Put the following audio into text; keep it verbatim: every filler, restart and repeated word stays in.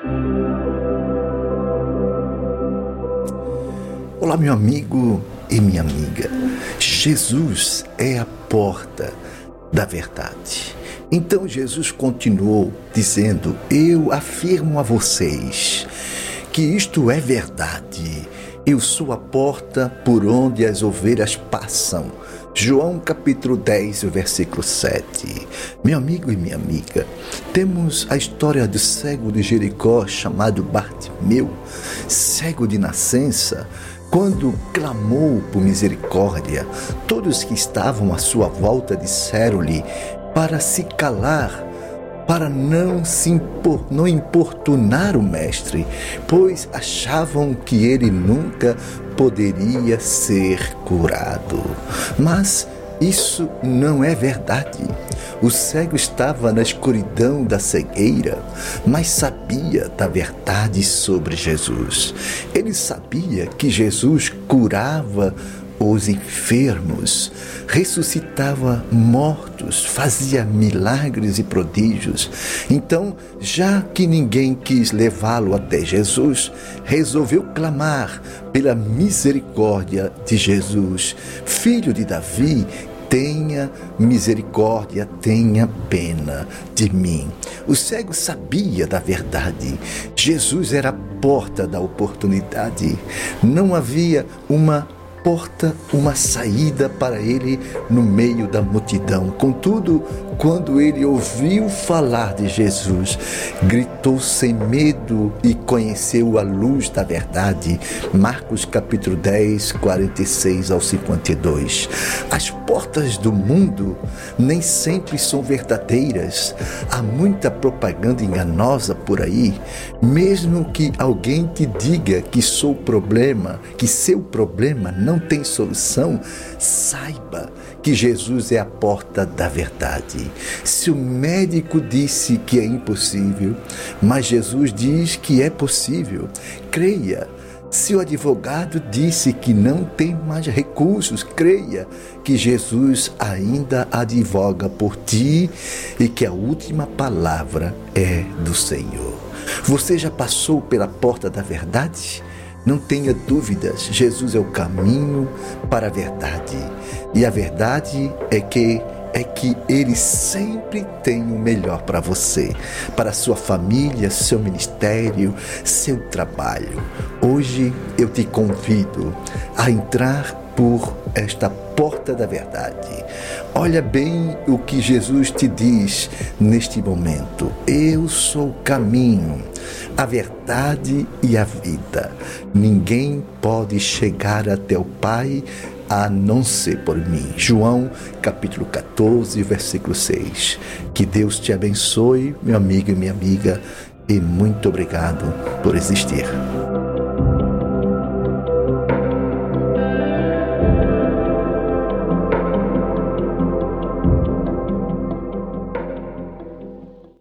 Olá, meu amigo e minha amiga. Jesus é a porta da verdade. Então Jesus continuou dizendo: eu afirmo a vocês que isto é verdade. Eu sou a porta por onde as ovelhas passam. João capítulo dez, versículo sete. Meu amigo e minha amiga, temos a história do cego de Jericó chamado Bartimeu, cego de nascença. Quando clamou por misericórdia, todos que estavam à sua volta disseram-lhe para se calar, para não se impor, não importunar o mestre, pois achavam que ele nunca poderia ser curado. Mas isso não é verdade. O cego estava na escuridão da cegueira, mas sabia da verdade sobre Jesus. Ele sabia que Jesus curava os enfermos, ressuscitava mortos, fazia milagres e prodígios. Então, já que ninguém quis levá-lo até Jesus, resolveu clamar pela misericórdia de Jesus. Filho de Davi, tenha misericórdia, tenha pena de mim. O cego sabia da verdade. Jesus era a porta da oportunidade. Não havia uma porta, uma saída para ele no meio da multidão. Contudo, quando ele ouviu falar de Jesus, gritou sem medo e conheceu a luz da verdade. Marcos capítulo dez, quarenta e seis ao cinquenta e dois. As portas do mundo nem sempre são verdadeiras. Há muita propaganda enganosa por aí. Mesmo que alguém te diga que sou problema, que seu problema não tem solução, saiba que Jesus é a porta da verdade. Se o médico disse que é impossível, mas Jesus diz que é possível, creia. Se o advogado disse que não tem mais recursos, creia que Jesus ainda advoga por ti e que a última palavra é do Senhor. Você já passou pela porta da verdade? Não tenha dúvidas, Jesus é o caminho para a verdade. E a verdade é que é que Ele sempre tem o melhor para você, para a sua família, seu ministério, seu trabalho. Hoje eu te convido a entrar por esta porta da verdade. Olha bem o que Jesus te diz neste momento. Eu sou o caminho, a verdade e a vida. Ninguém pode chegar até o Pai a não ser por mim. João capítulo catorze, versículo seis. Que Deus te abençoe, meu amigo e minha amiga, e muito obrigado por existir.